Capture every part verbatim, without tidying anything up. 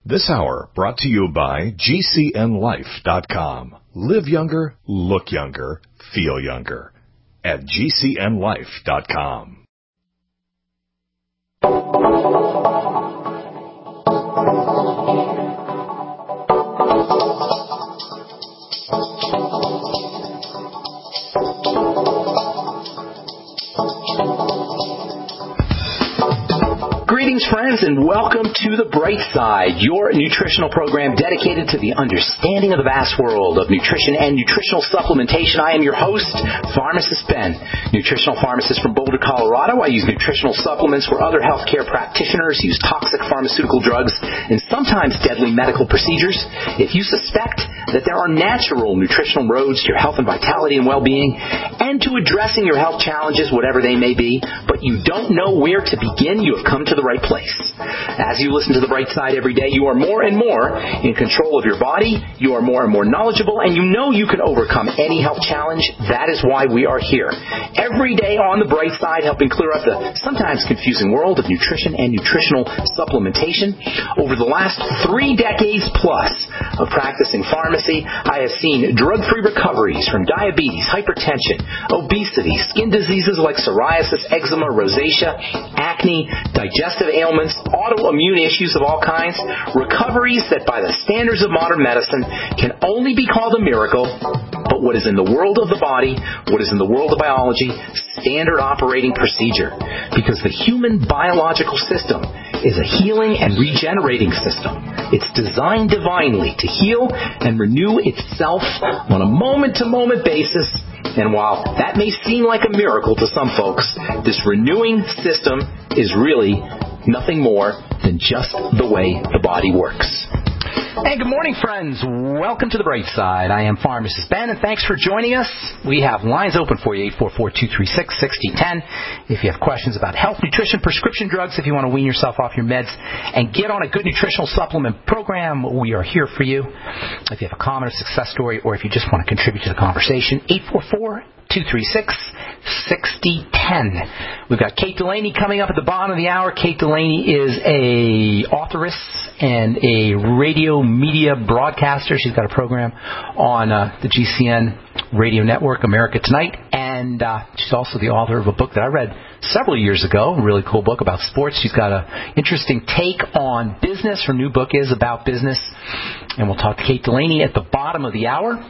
This hour brought to you by G C N life dot com. Live younger, look younger, feel younger at G C N life dot com. Greetings, friends, and welcome to The Bright Side, your nutritional program dedicated to the understanding of the vast world of nutrition and nutritional supplementation. I am your host, Pharmacist Ben, nutritional pharmacist from Boulder, Colorado. I use nutritional supplements where other healthcare practitioners use toxic pharmaceutical drugs and sometimes deadly medical procedures. If you suspect that there are natural nutritional roads to your health and vitality and well-being and to addressing your health challenges, whatever they may be, but you don't know where to begin, you have come to the right place. As you listen to The Bright Side every day, you are more and more in control of your body, you are more and more knowledgeable, and you know you can overcome any health challenge. That is why we are here. Every day on The Bright Side, helping clear up the sometimes confusing world of nutrition and nutritional supplementation. Over the last three decades plus of practicing pharmacy, I have seen drug-free recoveries from diabetes, hypertension, obesity, skin diseases like psoriasis, eczema, rosacea, acne, digestive ailments, autoimmune issues of all kinds, recoveries that by the standards of modern medicine can only be called a miracle, but what is in the world of the body, what is in the world of biology, standard operating procedure. Because the human biological system is a healing and regenerating system. It's designed divinely to heal and renew itself on a moment-to-moment basis. And while that may seem like a miracle to some folks, this renewing system is really nothing more than just the way the body works. Hey, good morning, friends. Welcome to The Bright Side. I am Pharmacist Ben, and thanks for joining us. We have lines open for you, eight four four, two three six, six zero one zero. If you have questions about health, nutrition, prescription drugs, if you want to wean yourself off your meds and get on a good nutritional supplement program, we are here for you. If you have a comment or success story, or if you just want to contribute to the conversation, eight four four, two three six, six zero one zero. We've got Kate Delaney coming up at the bottom of the hour. Kate Delaney is a authoress and a radio media broadcaster. She's got a program on uh, the G C N radio network, America Tonight, and uh, she's also the author of a book that I read several years ago, a really cool book about sports. She's got an interesting take on business. Her new book is about business, and we'll talk to Kate Delaney at the bottom of the hour.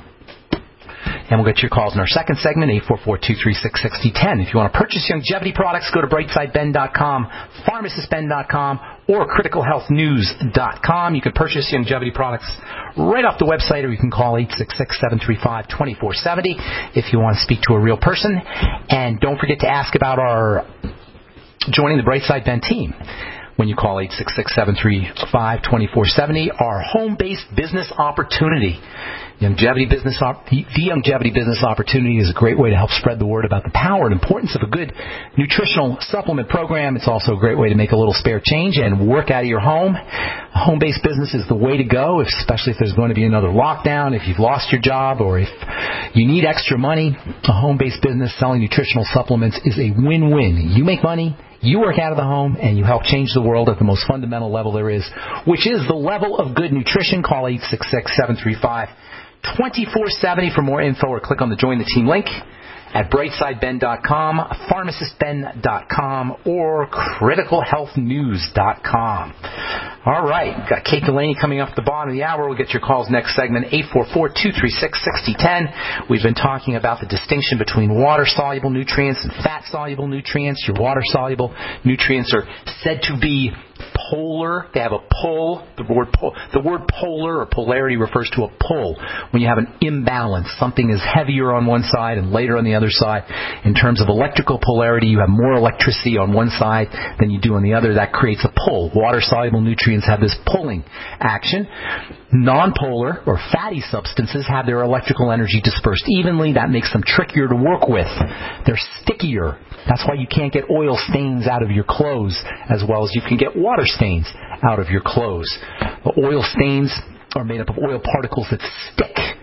And we'll get your calls in our second segment, eight four four, two three six, six zero one zero. If you want to purchase longevity products, go to bright side ben dot com, pharmacist ben dot com, or critical health news dot com. You can purchase longevity products right off the website, or you can call eight six six, seven three five, two four seven zero if you want to speak to a real person. And don't forget to ask about our joining the Bright Side Ben team when you call eight six six, seven three five, two four seven zero, our home-based business opportunity. Longevity business op- the Longevity Business Opportunity is a great way to help spread the word about the power and importance of a good nutritional supplement program. It's also a great way to make a little spare change and work out of your home. A home-based business is the way to go, especially if there's going to be another lockdown, if you've lost your job, or if you need extra money. A home-based business selling nutritional supplements is a win-win. You make money, you work out of the home, and you help change the world at the most fundamental level there is, which is the level of good nutrition. Call eight six six, seven three five, two four seven zero for more info, or click on the Join the Team link at bright side ben dot com, pharmacist ben dot com, or critical health news dot com. All right, got Kate Delaney coming up at the bottom of the hour. We'll get your calls next segment, eight four four, two three six, six zero one zero. We've been talking about the distinction between water-soluble nutrients and fat-soluble nutrients. Your water-soluble nutrients are said to be polar. They have a pull. The word pull, the word polar or polarity refers to a pull. When you have an imbalance, something is heavier on one side and lighter on the other side. In terms of electrical polarity, you have more electricity on one side than you do on the other. That creates a pull. Water-soluble nutrients have this pulling action. Non-polar or fatty substances have their electrical energy dispersed evenly. That makes them trickier to work with. They're stickier. That's why you can't get oil stains out of your clothes as well as you can get water stains out of your clothes. The oil stains are made up of oil particles that stick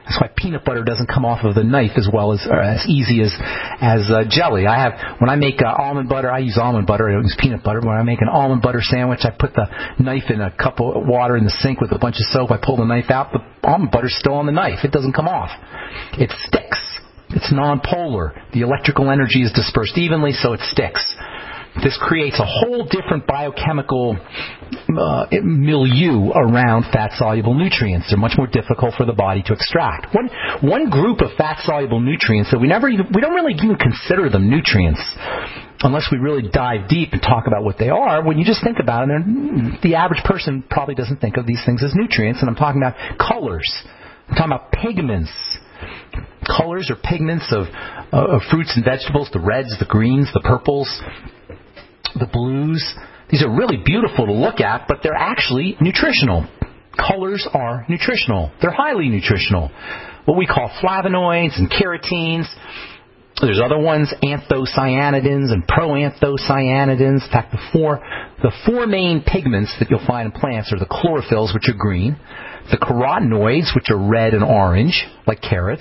That's why peanut butter doesn't come off of the knife as well as or as easy as as uh, jelly. I have when I make uh, almond butter, I use almond butter. I don't use peanut butter. When I make an almond butter sandwich, I put the knife in a cup of water in the sink with a bunch of soap. I pull the knife out. The almond butter's still on the knife. It doesn't come off. It sticks. It's non-polar. The electrical energy is dispersed evenly, so it sticks. This creates a whole different biochemical uh, milieu around fat-soluble nutrients. They're much more difficult for the body to extract. One one group of fat-soluble nutrients that we never even, we don't really even consider them nutrients unless we really dive deep and talk about what they are. When you just think about it, the average person probably doesn't think of these things as nutrients, and I'm talking about colors. I'm talking about pigments. Colors or pigments of, uh, of fruits and vegetables, the reds, the greens, the purples, the blues. These are really beautiful to look at, but they're actually nutritional. Colors are nutritional. They're highly nutritional. What we call flavonoids and carotenes. There's other ones, anthocyanidins and proanthocyanidins. In fact, the four, the four main pigments that you'll find in plants are the chlorophylls, which are green, the carotenoids, which are red and orange, like carrots,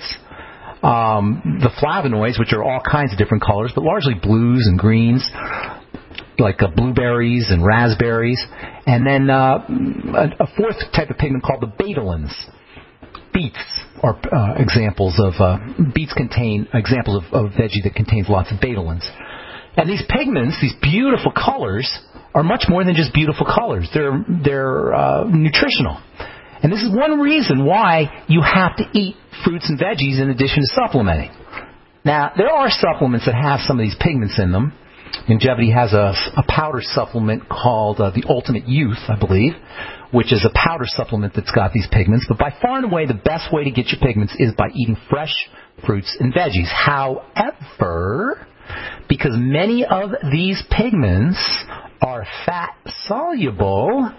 um, the flavonoids, which are all kinds of different colors, but largely blues and greens, like uh, blueberries and raspberries, and then uh, a, a fourth type of pigment called the betalains. Beets are uh, examples of uh, beets contain examples of, of veggie that contains lots of betalains. And these pigments, these beautiful colors, are much more than just beautiful colors. They're they're uh, nutritional. And this is one reason why you have to eat fruits and veggies in addition to supplementing. Now, there are supplements that have some of these pigments in them. Longevity has a, a powder supplement called uh, the Ultimate Youth, I believe, which is a powder supplement that's got these pigments. But by far and away, the best way to get your pigments is by eating fresh fruits and veggies. However, because many of these pigments are fat-soluble,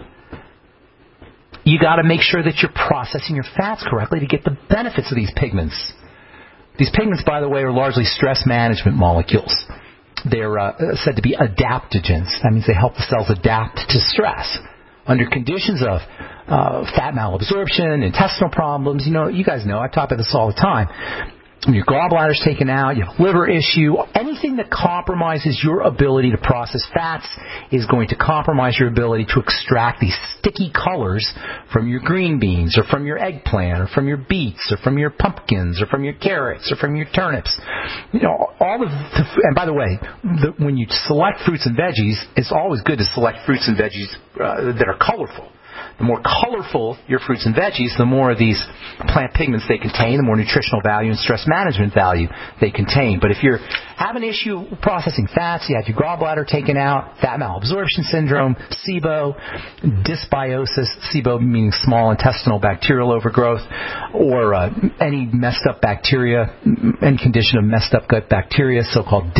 you got to make sure that you're processing your fats correctly to get the benefits of these pigments. These pigments, by the way, are largely stress management molecules. They're uh, said to be adaptogens. That means they help the cells adapt to stress. Under conditions of uh, fat malabsorption, intestinal problems, you know, you guys know, I talk about this all the time. When your gallbladder's taken out, you have a liver issue, anything that compromises your ability to process fats is going to compromise your ability to extract these sticky colors from your green beans or from your eggplant or from your beets or from your pumpkins or from your carrots or from your turnips. You know, all of the, and by the way, the, when you select fruits and veggies, it's always good to select fruits and veggies uh, that are colorful. The more colorful your fruits and veggies, the more of these plant pigments they contain, the more nutritional value and stress management value they contain. But if you're having an issue processing fats, you had your gallbladder taken out, fat malabsorption syndrome, SIBO, dysbiosis, SIBO meaning small intestinal bacterial overgrowth, or uh, any messed up bacteria, any condition of messed up gut bacteria, so-called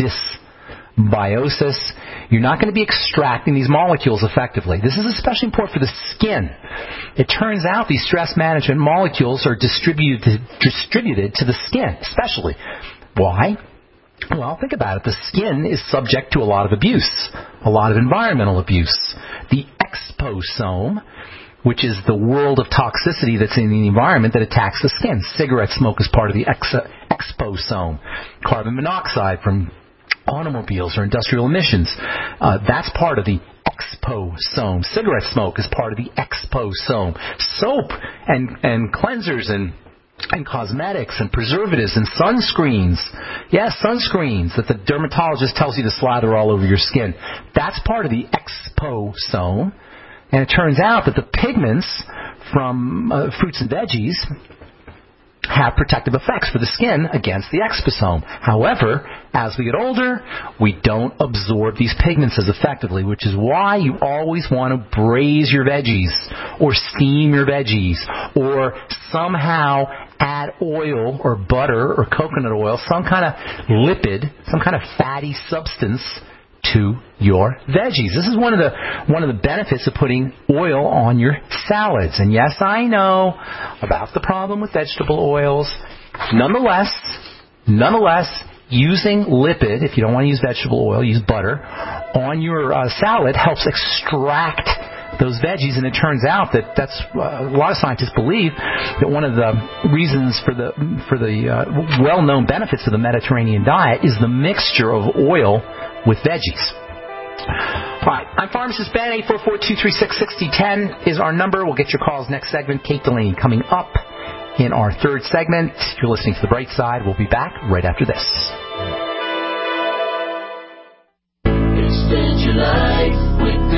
dysbiosis, you're not going to be extracting these molecules effectively. This is especially important for the skin. It turns out these stress management molecules are distributed distributed to the skin, especially. Why? Well, think about it. The skin is subject to a lot of abuse, a lot of environmental abuse. The exposome, which is the world of toxicity that's in the environment that attacks the skin. Cigarette smoke is part of the ex- exposome. Carbon monoxide from automobiles or industrial emissions, uh, that's part of the exposome. Cigarette smoke is part of the exposome. Soap and, and cleansers and and cosmetics and preservatives and sunscreens. Yes, sunscreens that the dermatologist tells you to slather all over your skin. That's part of the exposome. And it turns out that the pigments from uh, fruits and veggies have protective effects for the skin against the exposome. However, as we get older, we don't absorb these pigments as effectively, which is why you always want to braise your veggies or steam your veggies or somehow add oil or butter or coconut oil, some kind of lipid, some kind of fatty substance to your veggies. This is one of the one of the benefits of putting oil on your salads. And yes, I know about the problem with vegetable oils. Nonetheless, nonetheless, using lipid, if you don't want to use vegetable oil, use butter, on your uh, salad helps extract those veggies. And it turns out that that's uh, a lot of scientists believe that one of the reasons for the for the uh, well-known benefits of the Mediterranean diet is the mixture of oil with veggies. All right, I'm Pharmacist Ben. eight four four, two three six, six zero one zero is our number. We'll get your calls next segment. Kate Delaney coming up in our third segment. You're listening to The Bright Side. We'll be back right after this. Extend your life with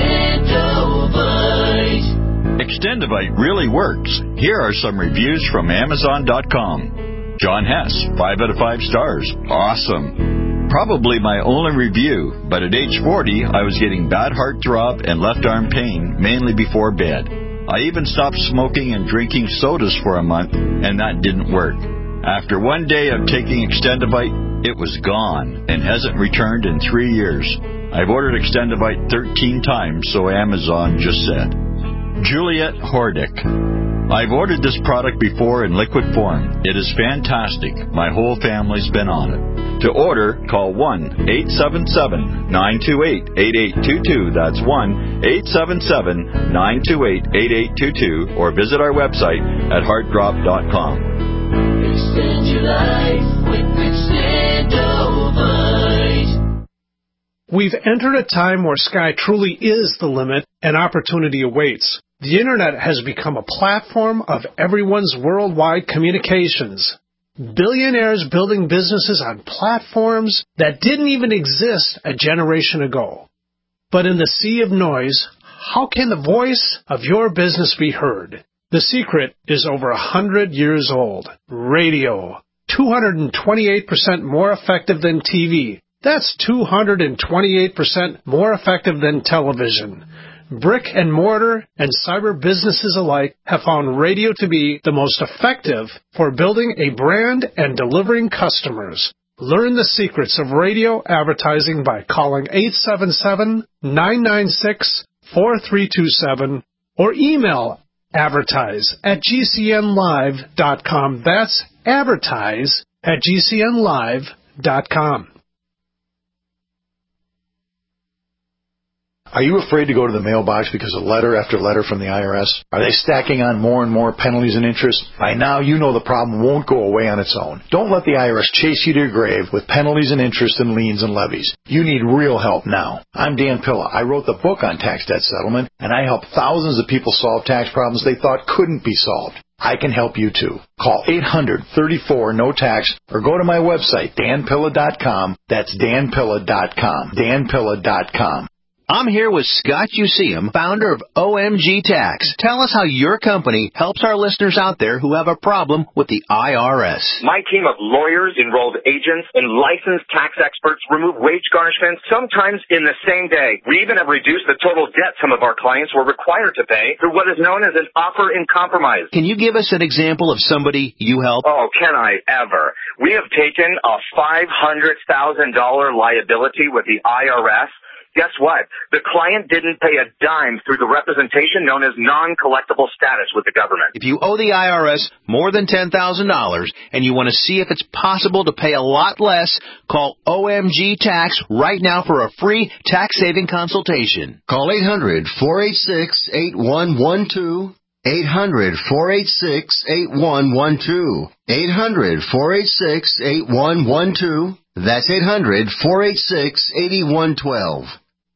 Extendovite. Extendovite really works. Here are some reviews from Amazon dot com. John Hess, five out of five stars. Awesome. Probably my only review, but at age forty, I was getting bad heart throb and left arm pain, mainly before bed. I even stopped smoking and drinking sodas for a month, and that didn't work. After one day of taking Extendovite, it was gone and hasn't returned in three years. I've ordered Extendovite thirteen times, so Amazon just said. Juliet Hordick. I've ordered this product before in liquid form. It is fantastic. My whole family's been on it. To order, call one eight seven seven, nine two eight, eight eight two two. That's one eight seven seven, nine two eight, eight eight two two, or visit our website at heart drop dot com. Extend your life with Extendovite. We've entered a time where sky truly is the limit and opportunity awaits. The Internet has become a platform of everyone's worldwide communications. Billionaires building businesses on platforms that didn't even exist a generation ago. But in the sea of noise, how can the voice of your business be heard? The secret is over a hundred years old. Radio. two hundred twenty-eight percent more effective than T V. That's two hundred twenty-eight percent more effective than television. Brick and mortar and cyber businesses alike have found radio to be the most effective for building a brand and delivering customers. Learn the secrets of radio advertising by calling eight seven seven, nine nine six, four three two seven or email advertise at g c n live dot com. That's advertise at g c n live dot com. Are you afraid to go to the mailbox because of letter after letter from the I R S? Are they stacking on more and more penalties and interest? By now, you know the problem won't go away on its own. Don't let the I R S chase you to your grave with penalties and interest and liens and levies. You need real help now. I'm Dan Pilla. I wrote the book on tax debt settlement, and I help thousands of people solve tax problems they thought couldn't be solved. I can help you too. Call eight hundred, thirty-four, no tax or go to my website, dan pilla dot com. That's dan pilla dot com. dan pilla dot com. I'm here with Scott Useum, founder of O M G Tax. Tell us how your company helps our listeners out there who have a problem with the I R S. My team of lawyers, enrolled agents, and licensed tax experts remove wage garnishments, sometimes in the same day. We even have reduced the total debt some of our clients were required to pay through what is known as an offer in compromise. Can you give us an example of somebody you help? Oh, can I ever? We have taken a five hundred thousand dollars liability with the I R S. Guess what? The client didn't pay a dime through the representation known as non-collectible status with the government. If you owe the I R S more than ten thousand dollars and you want to see if it's possible to pay a lot less, call O M G Tax right now for a free tax-saving consultation. Call eight hundred, four eight six, eight one one two. eight hundred, four eight six, eight one one two. eight hundred, four eight six, eight one one two. That's eight hundred, four eight six, eight one one two.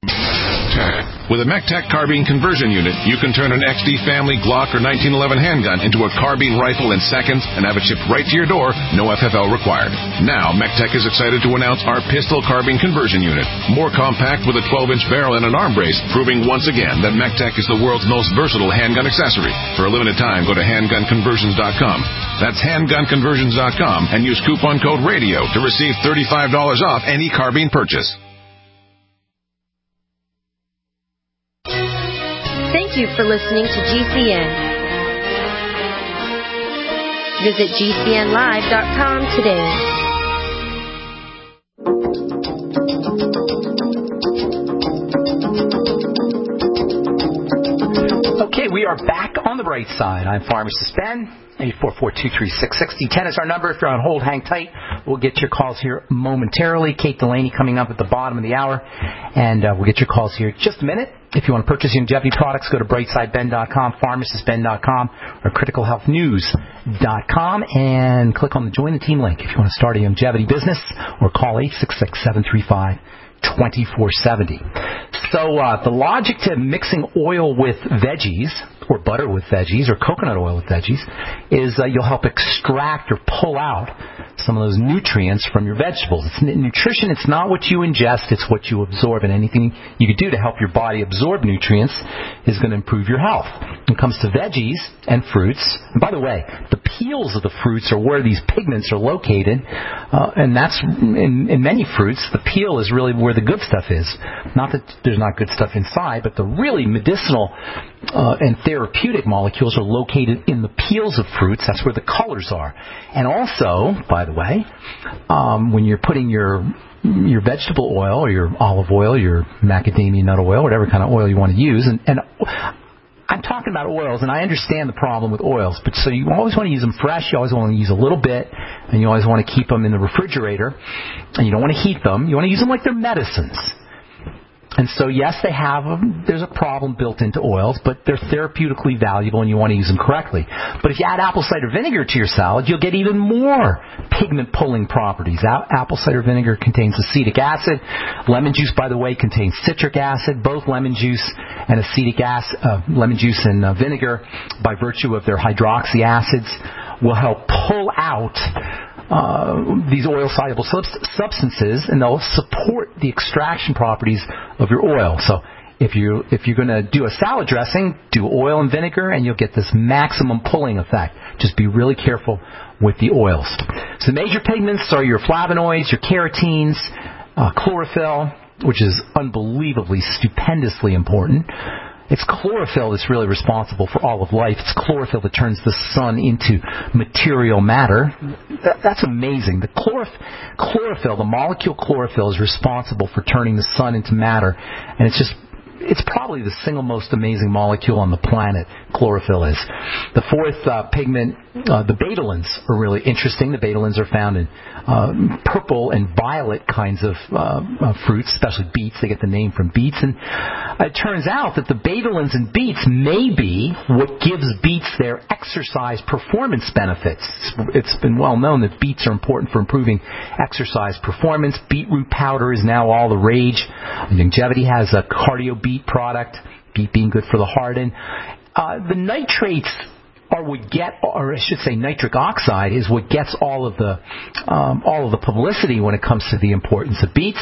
With a MECTEC carbine conversion unit, you can turn an X D Family Glock or nineteen eleven handgun into a carbine rifle in seconds and have it shipped right to your door, no F F L required. Now, MECTEC is excited to announce our pistol carbine conversion unit. More compact with a twelve inch barrel and an arm brace, proving once again that MECTEC is the world's most versatile handgun accessory. For a limited time, go to handgun conversions dot com. That's handgun conversions dot com and use coupon code RADIO to receive thirty-five dollars off any carbine purchase. Thank you for listening to G C N. Visit G C N live dot com today. Okay, we are back on the bright side. I'm Pharmacist Ben. eight four four, two three six, six zero one zero is our number. If you're on hold, hang tight. We'll get your calls here momentarily. Kate Delaney coming up at the bottom of the hour. And uh, we'll get your calls here in just a minute. If you want to purchase Youngevity products, go to brightside ben dot com, pharmacist ben dot com, or critical health news dot com, and click on the Join the Team link if you want to start a Youngevity business, or call eight six six, seven three five, two four seven zero. So uh, the logic to mixing oil with veggies, or butter with veggies, or coconut oil with veggies, is uh, you'll help extract or pull out some of those nutrients from your vegetables. It's nutrition. It's not what you ingest. It's what you absorb. And anything you can do to help your body absorb nutrients is going to improve your health. When it comes to veggies and fruits, and by the way, the peels of the fruits are where these pigments are located, uh, and that's in, in many fruits, the peel is really where the good stuff is. Not that there's not good stuff inside, but the really medicinal uh, and therapeutic molecules are located in the peels of fruits. That's where the colors are. And also, by the way, um, when you're putting your your vegetable oil or your olive oil, your macadamia nut oil, whatever kind of oil you want to use, and, and I'm talking about oils, and I understand the problem with oils, but so you always want to use them fresh, you always want to use a little bit, and you always want to keep them in the refrigerator, and you don't want to heat them. You want to use them like they're medicines. And so, yes, they have a, there's a problem built into oils, but they're therapeutically valuable and you want to use them correctly. But if you add apple cider vinegar to your salad, you'll get even more pigment-pulling properties. Apple cider vinegar contains acetic acid. Lemon juice, by the way, contains citric acid. Both lemon juice and acetic acid, uh, lemon juice and uh, vinegar, by virtue of their hydroxy acids, will help pull out Uh, these oil-soluble sub- substances, and they'll support the extraction properties of your oil. So if, you, if you're going to do a salad dressing, do oil and vinegar, and you'll get this maximum pulling effect. Just be really careful with the oils. So the major pigments are your flavonoids, your carotenes, uh, chlorophyll, which is unbelievably, stupendously important. It's chlorophyll that's really responsible for all of life. It's chlorophyll that turns the sun into material matter. That, that's amazing. The chlorop- chlorophyll, the molecule chlorophyll, is responsible for turning the sun into matter. And it's just, it's probably the single most amazing molecule on the planet, chlorophyll is. The fourth uh, pigment, uh, the betalains, are really interesting. The betalains are found in uh, purple and violet kinds of uh, uh, fruits, especially beets. They get the name from beets. And it turns out that the betalains in beets may be what gives beets their exercise performance benefits. It's been well known that beets are important for improving exercise performance. Beetroot powder is now all the rage. Youngevity has a cardio beet product, beet being good for the heart. And uh, the nitrates are what get, or I should say nitric oxide is what gets all of the um, all of the publicity when it comes to the importance of beets.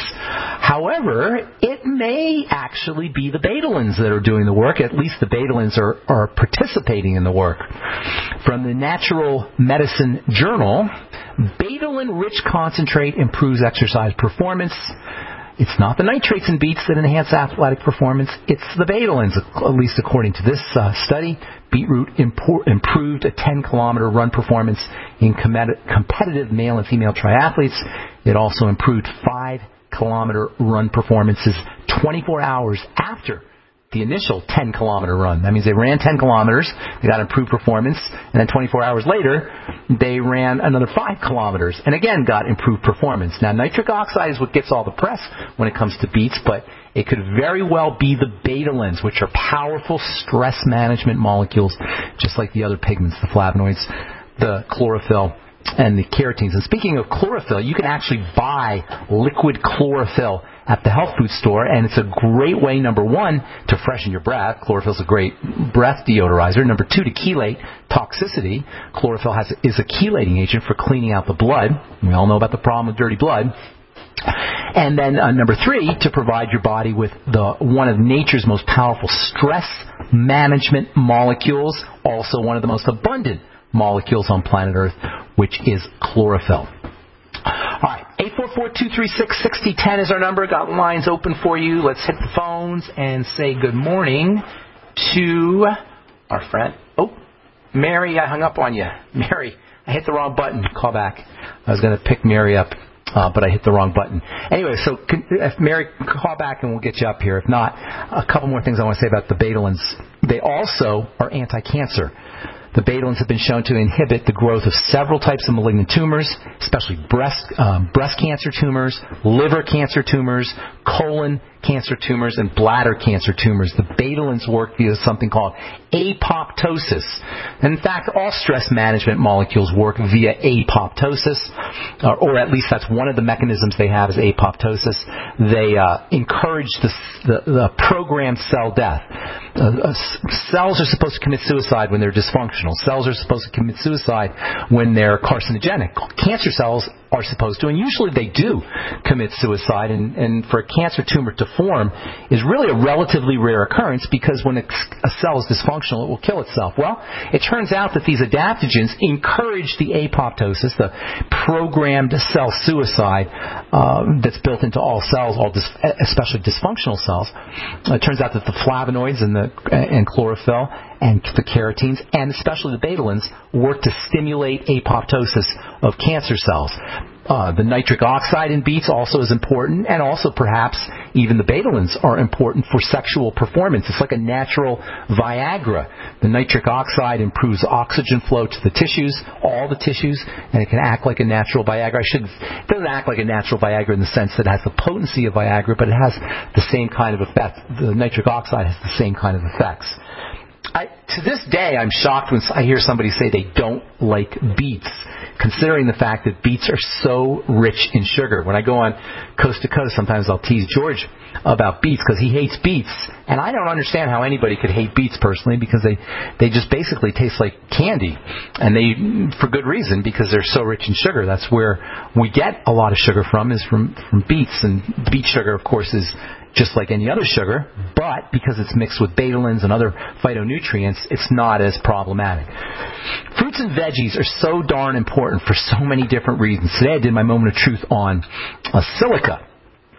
However, it may actually be the betalains that are doing the work. At least the betalains are, are participating in the work. From the Natural Medicine Journal, betaline-rich concentrate improves exercise performance. It's not the nitrates in beets that enhance athletic performance. It's the betalains, at least according to this uh, study. Beetroot impor- improved a ten-kilometer run performance in com- competitive male and female triathletes. It also improved five-kilometer run performances twenty-four hours after the initial ten-kilometer run. That means they ran ten kilometers, they got improved performance, and then twenty-four hours later, they ran another five kilometers, and again got improved performance. Now, nitric oxide is what gets all the press when it comes to beets, but it could very well be the betalains, which are powerful stress management molecules, just like the other pigments, the flavonoids, the chlorophyll, and the carotenes. And speaking of chlorophyll, you can actually buy liquid chlorophyll at the health food store, and it's a great way, number one, to freshen your breath. Chlorophyll is a great breath deodorizer. Number two, to chelate toxicity. Chlorophyll has, is a chelating agent for cleaning out the blood. We all know about the problem with dirty blood. And then uh, number three, to provide your body with the one of nature's most powerful stress management molecules, also one of the most abundant molecules on planet Earth, which is chlorophyll. All right, eight four four, two three six, six zero one zero is our number. Got lines open for you. Let's hit the phones and say good morning to our friend. Oh, Mary, I hung up on you. Mary, I hit the wrong button. Call back. I was going to pick Mary up, uh, but I hit the wrong button. Anyway, so can, if Mary, call back and we'll get you up here. If not, a couple more things I want to say about the betalains. They also are anti-cancer. The betalains have been shown to inhibit the growth of several types of malignant tumors, especially breast um, breast cancer tumors, liver cancer tumors, colon cancer tumors, and bladder cancer tumors. The betalains work via something called apoptosis. And in fact, all stress management molecules work via apoptosis, uh, or at least that's one of the mechanisms they have is apoptosis. They uh, encourage the, the, the programmed cell death. Uh, uh, cells are supposed to commit suicide when they're dysfunctional. Cells are supposed to commit suicide when they're carcinogenic. Cancer cells are supposed to, and usually they do commit suicide, and, and for a cancer tumor to form is really a relatively rare occurrence because when a, a cell is dysfunctional, it will kill itself. Well, it turns out that these adaptogens encourage the apoptosis, the programmed cell suicide uh, that's built into all cells, all dis- especially dysfunctional cells. Uh, it turns out that the flavonoids and the and chlorophyll and the carotenes, and especially the betalains, work to stimulate apoptosis of cancer cells. Uh, the nitric oxide in beets also is important, and also perhaps even the betalains are important for sexual performance. It's like a natural Viagra. The nitric oxide improves oxygen flow to the tissues, all the tissues, and it can act like a natural Viagra. I should, it doesn't act like a natural Viagra in the sense that it has the potency of Viagra, but it has the same kind of effect. The nitric oxide has the same kind of effects. I, to this day, I'm shocked when I hear somebody say they don't like beets, considering the fact that beets are so rich in sugar. When I go on Coast to Coast, sometimes I'll tease George about beets because he hates beets, and I don't understand how anybody could hate beets personally because they, they just basically taste like candy, and they for good reason because they're so rich in sugar. That's where we get a lot of sugar from is from, from beets, and beet sugar, of course, is just like any other sugar, but because it's mixed with betalains and other phytonutrients, it's not as problematic. Fruits and veggies are so darn important for so many different reasons. Today I did my moment of truth on uh, silica.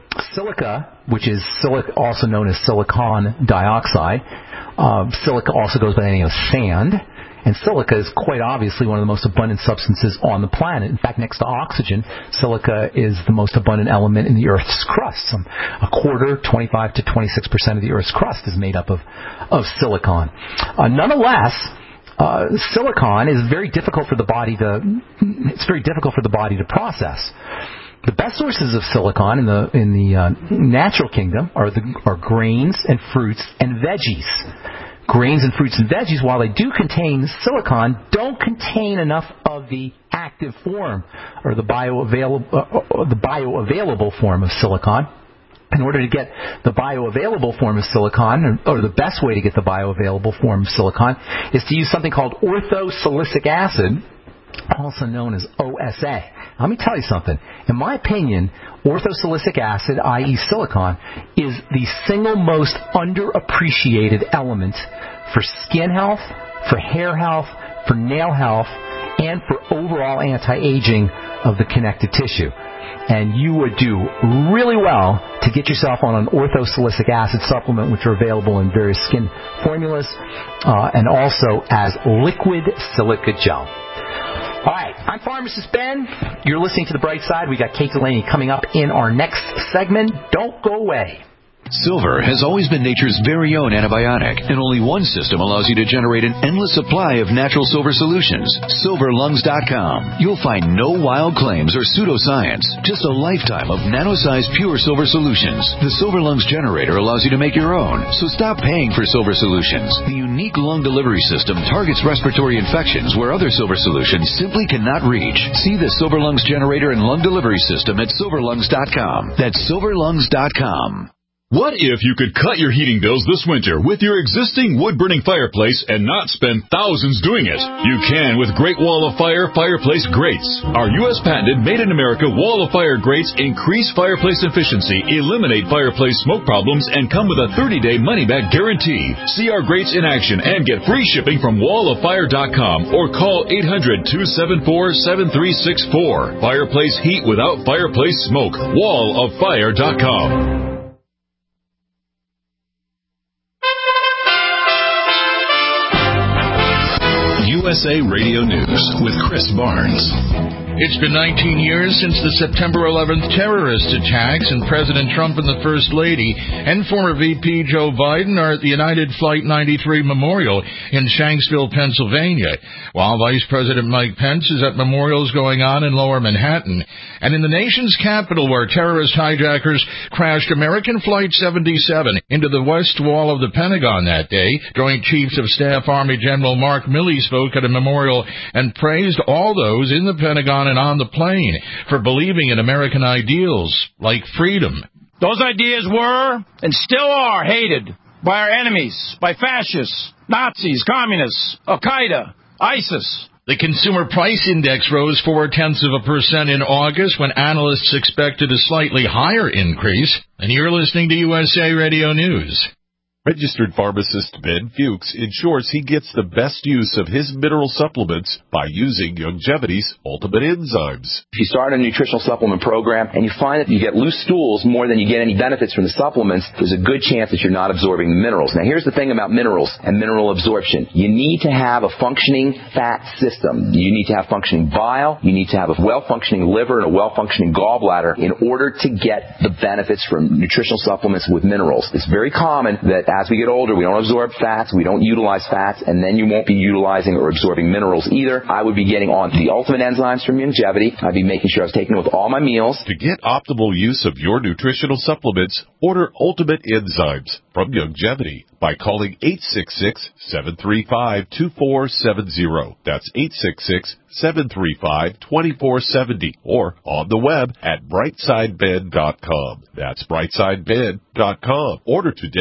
Silica, which is silic- also known as silicon dioxide. Uh, silica also goes by the name of sand. And silica is quite obviously one of the most abundant substances on the planet. In fact, next to oxygen, silica is the most abundant element in the Earth's crust. Some, a quarter, twenty-five to twenty-six percent of the Earth's crust is made up of, of silicon. Uh, nonetheless, uh, silicon is very difficult for the body to, it's very difficult for the body to process. The best sources of silicon in the in the uh, natural kingdom are the are grains and fruits and veggies. Grains and fruits and veggies, while they do contain silicon, don't contain enough of the active form or the bioavailable uh, the bioavailable form of silicon. In order to get the bioavailable form of silicon, or, or the best way to get the bioavailable form of silicon, is to use something called orthosilicic acid, also known as O S A. Let me tell you something. In my opinion, orthosilicic acid, that is silicon, is the single most underappreciated element for skin health, for hair health, for nail health, and for overall anti-aging of the connective tissue. And you would do really well to get yourself on an orthosilicic acid supplement, which are available in various skin formulas, uh, and also as liquid silica gel. All right, I'm Pharmacist Ben. You're listening to The Bright Side. We got Kate Delaney coming up in our next segment. Don't go away. Silver has always been nature's very own antibiotic, and only one system allows you to generate an endless supply of natural silver solutions. silver lungs dot com. You'll find no wild claims or pseudoscience, just a lifetime of nano-sized pure silver solutions. The Silver Lungs generator allows you to make your own, so stop paying for silver solutions. The unique lung delivery system targets respiratory infections where other silver solutions simply cannot reach. See the Silver Lungs generator and lung delivery system at silver lungs dot com. That's silver lungs dot com. What if you could cut your heating bills this winter with your existing wood-burning fireplace and not spend thousands doing it? You can with Great Wall of Fire Fireplace Grates. Our U S patented made-in-America Wall of Fire grates increase fireplace efficiency, eliminate fireplace smoke problems, and come with a thirty-day money-back guarantee. See our grates in action and get free shipping from wall of fire dot com or call eight hundred, two seven four, seven three six four. Fireplace heat without fireplace smoke. wall of fire dot com. U S A Radio News with Chris Barnes. It's been nineteen years since the September eleventh terrorist attacks, and President Trump and the First Lady and former V P Joe Biden are at the United Flight ninety-three Memorial in Shanksville, Pennsylvania, while Vice President Mike Pence is at memorials going on in Lower Manhattan. And in the nation's capital, where terrorist hijackers crashed American Flight seventy-seven into the west wall of the Pentagon that day, Joint Chiefs of Staff Army General Mark Milley spoke at a memorial and praised all those in the Pentagon and on the plane for believing in American ideals like freedom. Those ideas were and still are hated by our enemies, by fascists, Nazis, communists, Al-Qaeda, ISIS. The Consumer Price Index rose four-tenths of a percent in August when analysts expected a slightly higher increase. And you're listening to U S A Radio News. Registered pharmacist Ben Fuchs ensures he gets the best use of his mineral supplements by using Youngevity's Ultimate Enzymes. If you start a nutritional supplement program and you find that you get loose stools more than you get any benefits from the supplements, there's a good chance that you're not absorbing the minerals. Now, here's the thing about minerals and mineral absorption. You need to have a functioning fat system. You need to have functioning bile. You need to have a well-functioning liver and a well-functioning gallbladder in order to get the benefits from nutritional supplements with minerals. It's very common that as we get older, we don't absorb fats, we don't utilize fats, and then you won't be utilizing or absorbing minerals either. I would be getting on the Ultimate Enzymes from Youngevity. I'd be making sure I was taking it with all my meals. To get optimal use of your nutritional supplements, order Ultimate Enzymes from Youngevity by calling eight six six, seven three five, two four seven zero. That's eight six six, seven three five, two four seven zero. Or on the web at brightside ben dot com. That's brightside ben dot com. Order today.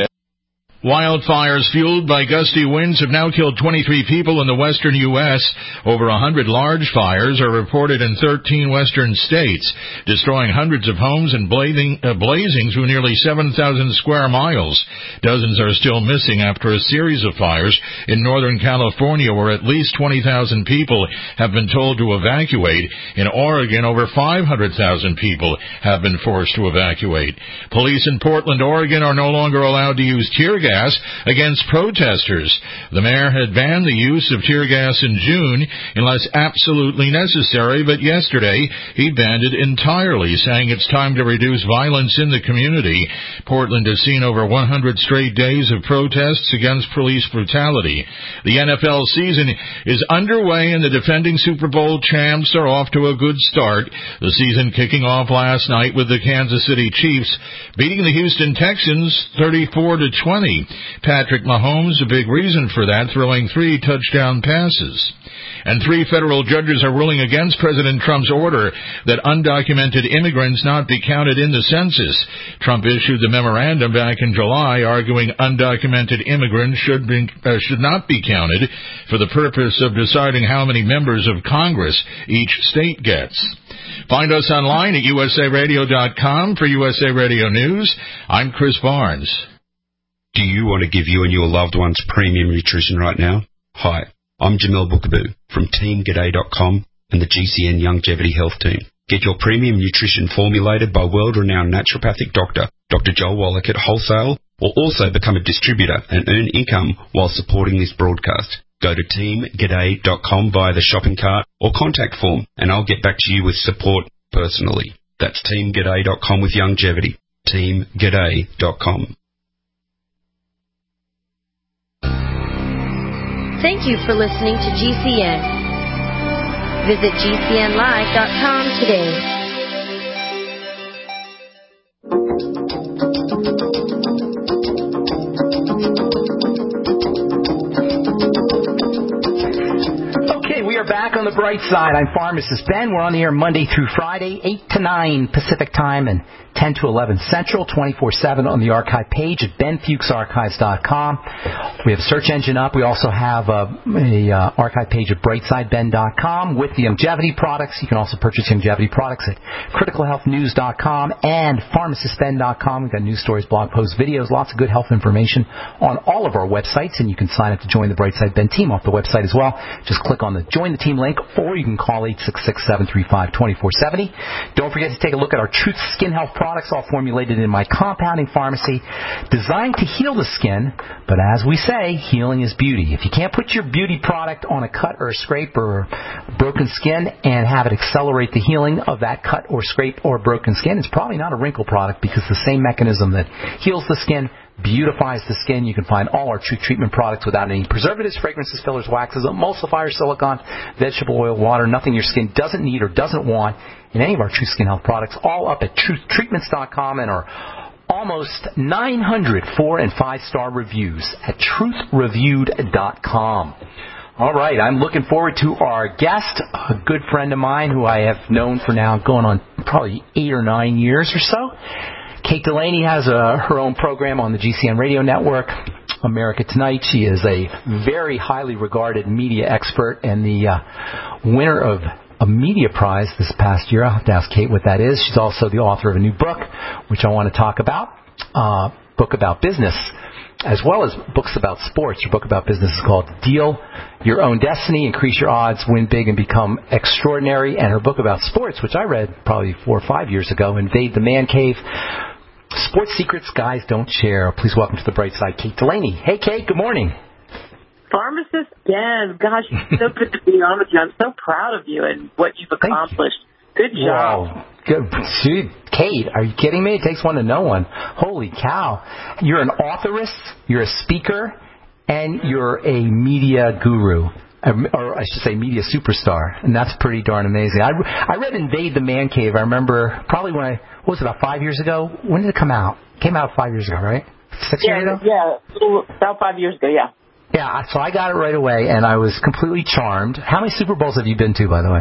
Wildfires fueled by gusty winds have now killed twenty-three people in the western U S Over one hundred large fires are reported in thirteen western states, destroying hundreds of homes and blazing, uh, blazing through nearly seven thousand square miles. Dozens are still missing after a series of fires in Northern California, where at least twenty thousand people have been told to evacuate. In Oregon, over five hundred thousand people have been forced to evacuate. Police in Portland, Oregon are no longer allowed to use tear gas against protesters. The mayor had banned the use of tear gas in June unless absolutely necessary, but yesterday he banned it entirely, saying it's time to reduce violence in the community. Portland has seen over one hundred straight days of protests against police brutality. The N F L season is underway and the defending Super Bowl champs are off to a good start. The season kicking off last night with the Kansas City Chiefs beating the Houston Texans thirty-four to twenty. Patrick Mahomes, a big reason for that, throwing three touchdown passes. And three federal judges are ruling against President Trump's order that undocumented immigrants not be counted in the census. Trump issued the memorandum back in July, arguing undocumented immigrants should be, uh, should not be counted for the purpose of deciding how many members of Congress each state gets. Find us online at U S A radio dot com for U S A Radio News. I'm Chris Barnes. Do you want to give you and your loved ones premium nutrition right now? Hi, I'm Jamel Bookaboo from team g'day dot com and the G C N Youngevity Health Team. Get your premium nutrition formulated by world-renowned naturopathic doctor, Doctor Joel Wallach at wholesale, or also become a distributor and earn income while supporting this broadcast. Go to team g'day dot com via the shopping cart or contact form, and I'll get back to you with support personally. That's team g'day dot com with Youngevity. team g'day dot com. Thank you for listening to G C N. Visit G C N live dot com today. We are back on the bright side. I'm Pharmacist Ben. We're on the air Monday through Friday, eight to nine Pacific Time and ten to eleven Central, twenty-four seven on the archive page at ben fuchs archives dot com. We have a search engine up. We also have a, a uh, archive page at brightside ben dot com with the Youngevity products. You can also purchase Youngevity products at critical health news dot com and pharmacist ben dot com. We've got news stories, blog posts, videos, lots of good health information on all of our websites, and you can sign up to join the Brightside Ben team off the website as well. Just click on the Join join the team link, or you can call eight six six, seven three five, two four seven zero. Don't forget to take a look at our Truth Skin Health products, all formulated in my compounding pharmacy, designed to heal the skin. But as we say, healing is beauty. If you can't put your beauty product on a cut or a scrape or broken skin and have it accelerate the healing of that cut or scrape or broken skin, it's probably not a wrinkle product, because the same mechanism that heals the skin beautifies the skin. You can find all our Truth Treatment products without any preservatives, fragrances, fillers, waxes, emulsifiers, silicone, vegetable oil, water, nothing your skin doesn't need or doesn't want in any of our Truth Skin Health products, all up at truth treatments dot com, and our almost nine hundred four and five star reviews at truth reviewed dot com. All right, I'm looking forward to our guest, a good friend of mine who I have known for now going on probably eight or nine years or so. Kate Delaney has a, her own program on the G C N Radio Network, America Tonight. She is a very highly regarded media expert and the uh, winner of a media prize this past year. I'll have to ask Kate what that is. She's also the author of a new book, which I want to talk about, uh, book about business, as well as books about sports. Her book about business is called Deal Your Own Destiny, Increase Your Odds, Win Big, and Become Extraordinary. And her book about sports, which I read probably four or five years ago, Invade the Man Cave, Sports Secrets Guys Don't Share. Please welcome to the bright side, Kate Delaney. Hey, Kate, good morning. Pharmacist, yes. Gosh, it's so good to be on with you. I'm so proud of you and what you've accomplished. Good job. Wow. Good. Dude, Kate, are you kidding me? It takes one to know one. Holy cow. You're an authoress, you're a speaker, and you're a media guru. Or I should say media superstar. And that's pretty darn amazing. I, I read Invade the Man Cave. I remember probably when I, what was it, about five years ago? When did it come out? It came out five years ago, right? Six yeah, years ago? Yeah, about five years ago, yeah. Yeah, so I got it right away, and I was completely charmed. How many Super Bowls have you been to, by the way?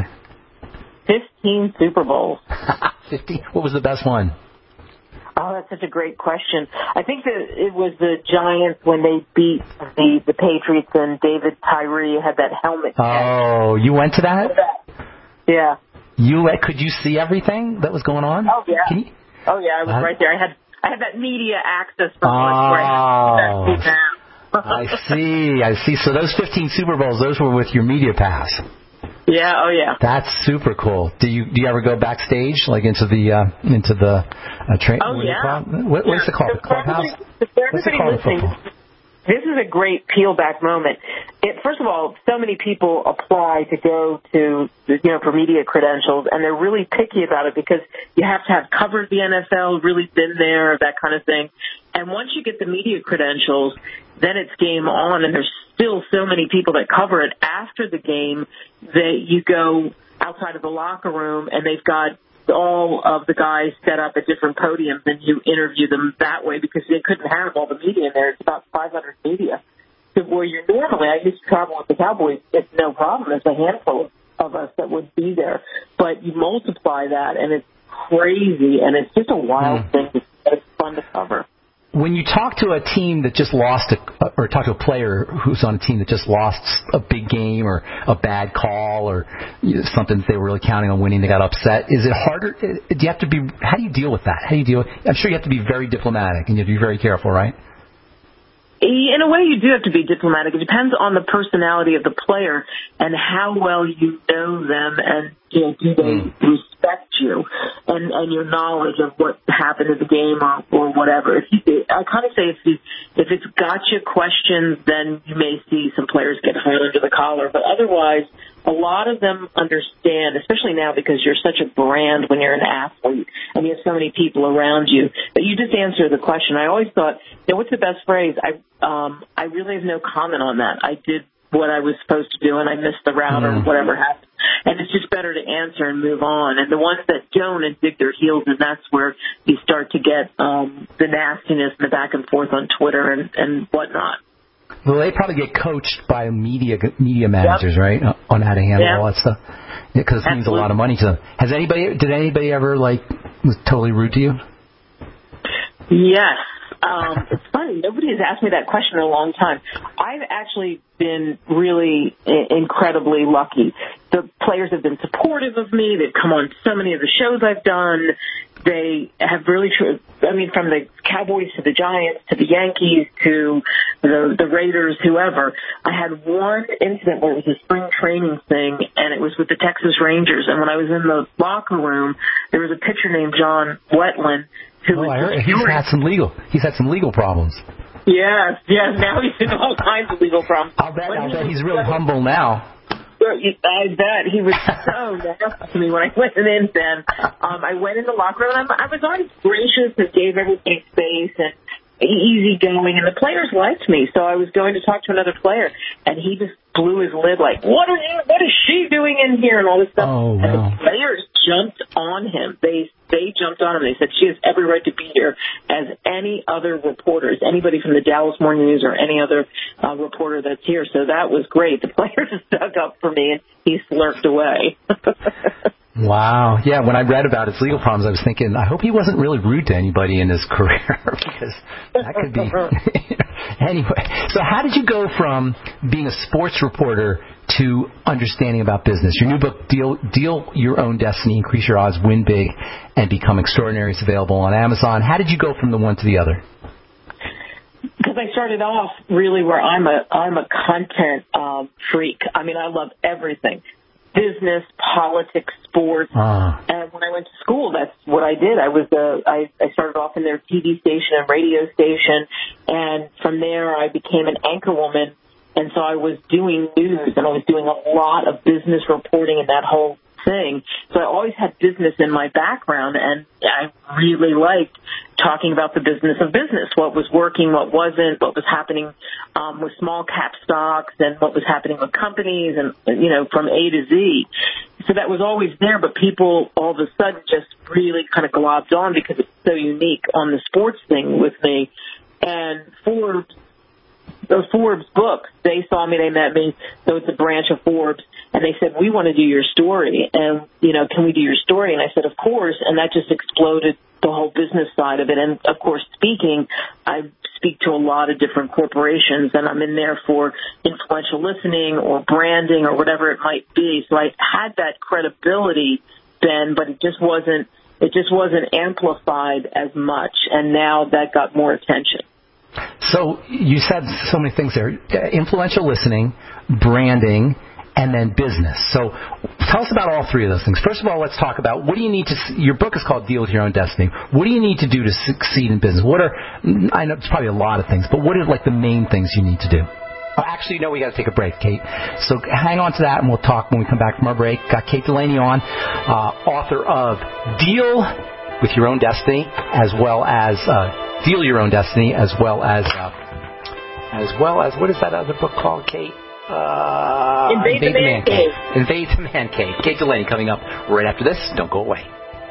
Fifteen Super Bowls. Fifteen? What was the best one? Oh, that's such a great question. I think that it was the Giants when they beat the, the Patriots and David Tyree had that helmet. Oh, you went to that? Yeah. You could you see everything that was going on? Oh, yeah. Can you? Oh, yeah, I was uh, right there. I had I had that media access from oh. where I had that I see, I see. So those fifteen Super Bowls, those were with your media pass. Yeah, oh yeah. That's super cool. Do you do you ever go backstage, like into the uh, into the uh, train? Oh what yeah. What, what's yeah. it called? So the clubhouse? For everybody listening, this is a great peel back moment. It, first of all, so many people apply to go to, you know, for media credentials, and they're really picky about it because you have to have covered the N F L, really been there, that kind of thing. And once you get the media credentials, then it's game on, and there's still so many people that cover it after the game that you go outside of the locker room, and they've got all of the guys set up at different podiums, and you interview them that way because they couldn't have all the media in there. It's about five hundred media. So where you're normally, I used to travel with the Cowboys, it's no problem. There's a handful of us that would be there. But you multiply that, and it's crazy, and it's just a wild mm. thing. It's fun to cover. When you talk to a team that just lost, a, or talk to a player who's on a team that just lost a big game or a bad call or you know, something that they were really counting on winning, they got upset, is it harder? Do you have to be, how do you deal with that? How do you deal with, I'm sure you have to be very diplomatic and you have to be very careful, right? In a way, you do have to be diplomatic. It depends on the personality of the player and how well you know them and, you know, do they mm. respect you and, and your knowledge of what happened in the game or, or whatever. If you, I kind of say if you, if it's gotcha questions, then you may see some players get hurt under the collar. But otherwise, a lot of them understand, especially now because you're such a brand when you're an athlete and you have so many people around you, that you just answer the question. I always thought, you know, what's the best phrase? I um, I really have no comment on that. I did what I was supposed to do and I missed the route mm. or whatever happened. And it's just better to answer and move on. And the ones that don't and dig their heels, and that's where you start to get um, the nastiness and the back and forth on Twitter and, and whatnot. Well, they probably get coached by media media managers, yep. right, on how to handle yep. all that stuff, because yeah, it means a lot of money to them. Has anybody, did anybody ever like was totally rude to you? Yes. Um, it's funny. Nobody has asked me that question in a long time. I've actually been really I- incredibly lucky. The players have been supportive of me. They've come on so many of the shows I've done. they have really, tr- I mean, from the Cowboys to the Giants to the Yankees to the the Raiders, whoever. I had one incident where it was a spring training thing, and it was with the Texas Rangers. And when I was in the locker room, there was a pitcher named John Wetland who oh, was I heard, he's had some legal. He's had some legal problems. Yes, yes. Now he's in all kinds of legal problems. I'll bet. I'll bet he's really humble now. I bet he was so nasty to me when I went in. Then um, I went in the locker room, and I, I was always gracious and gave everybody space and easygoing, and the players liked me. So I was going to talk to another player, and he just blew his lid like, "What are you? What is she doing in here?" and all this stuff. Oh, wow. And the players jumped on him. They they jumped on him. They said she has every right to be here as any other reporters, anybody from the Dallas Morning News or any other uh, reporter that's here. So that was great. The players stuck up for me, and he slurped away. Wow. Yeah, when I read about his legal problems, I was thinking, I hope he wasn't really rude to anybody in his career, because that could be... Anyway, so how did you go from being a sports reporter to understanding about business? Your new book, Deal Deal Your Own Destiny, Increase Your Odds, Win Big, and Become Extraordinary, is available on Amazon. How did you go from the one to the other? Because I started off really where I'm a I'm a content um, freak. I mean, I love everything. Business, politics, sports, ah. and when I went to school, that's what I did. I was a, I, I started off in their T V station and radio station, and from there I became an anchor woman, and so I was doing news, and I was doing a lot of business reporting and that whole thing. So I always had business in my background, and I really liked talking about the business of business, what was working, what wasn't, what was happening um, with small cap stocks, and what was happening with companies, and, you know, from A to Z. So that was always there, but people all of a sudden just really kind of globbed on because it's so unique on the sports thing with me. And Forbes, the Forbes book, they saw me, they met me, so it's a branch of Forbes, and they said, we want to do your story, and, you know, can we do your story? And I said, of course, and that just exploded the whole business side of it. And, of course, speaking, I speak to a lot of different corporations, and I'm in there for influential listening or branding or whatever it might be. So I had that credibility then, but it just wasn't, it just wasn't amplified as much, and now that got more attention. So you said so many things there. Influential listening, branding, and then business. So tell us about all three of those things. First of all, let's talk about what do you need to, your book is called Deal with Your Own Destiny. What do you need to do to succeed in business? What are, I know it's probably a lot of things, but what are like the main things you need to do? Oh, actually, no, we got to take a break, Kate. So hang on to that, and we'll talk when we come back from our break. Got Kate Delaney on, uh, author of Deal with Your Own Destiny, as well as uh, Deal Your Own Destiny, as well as uh, as well as what is that other book called, Kate? Uh, Invade, Invade the Man, man Cave. Cave. Invade the Man Cave. Kate Delaney coming up right after this. Don't go away.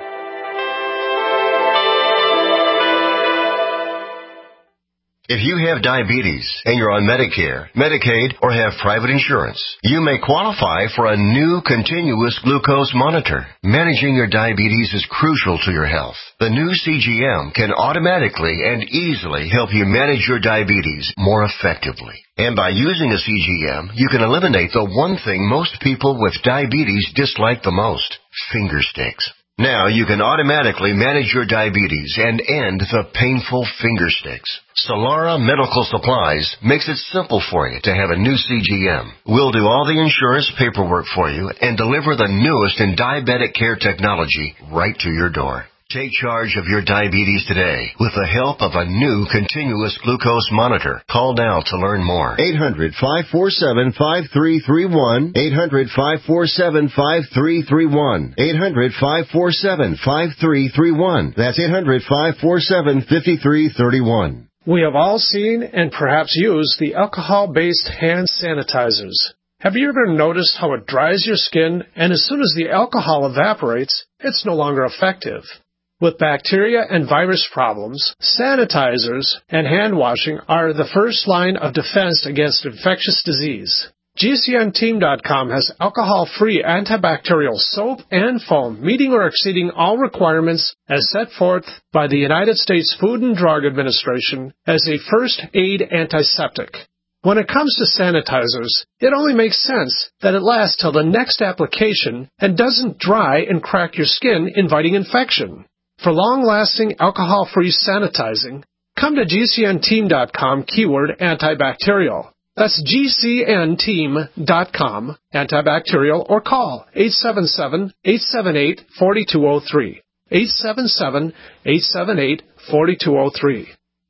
If you have diabetes and you're on Medicare, Medicaid, or have private insurance, you may qualify for a new continuous glucose monitor. Managing your diabetes is crucial to your health. The new C G M can automatically and easily help you manage your diabetes more effectively. And by using a C G M, you can eliminate the one thing most people with diabetes dislike the most, finger sticks. Now you can automatically manage your diabetes and end the painful finger sticks. Solara Medical Supplies makes it simple for you to have a new C G M. We'll do all the insurance paperwork for you and deliver the newest in diabetic care technology right to your door. Take charge of your diabetes today with the help of a new continuous glucose monitor. Call now to learn more. eight hundred, five four seven, five three three one. eight hundred, five four seven, five three three one. eight hundred, five four seven, five three three one. That's eight hundred, five four seven, five three three one. We have all seen and perhaps used the alcohol-based hand sanitizers. Have you ever noticed how it dries your skin, and as soon as the alcohol evaporates, it's no longer effective? With bacteria and virus problems, sanitizers and hand washing are the first line of defense against infectious disease. G C N team dot com has alcohol-free antibacterial soap and foam, meeting or exceeding all requirements as set forth by the United States Food and Drug Administration as a first aid antiseptic. When it comes to sanitizers, it only makes sense that it lasts till the next application and doesn't dry and crack your skin, inviting infection. For long-lasting, alcohol-free sanitizing, come to G C N team dot com, keyword antibacterial. That's G C N team dot com, antibacterial, or call eight seven seven, eight seven eight, four two zero three. eight seven seven, eight seven eight, four two zero three.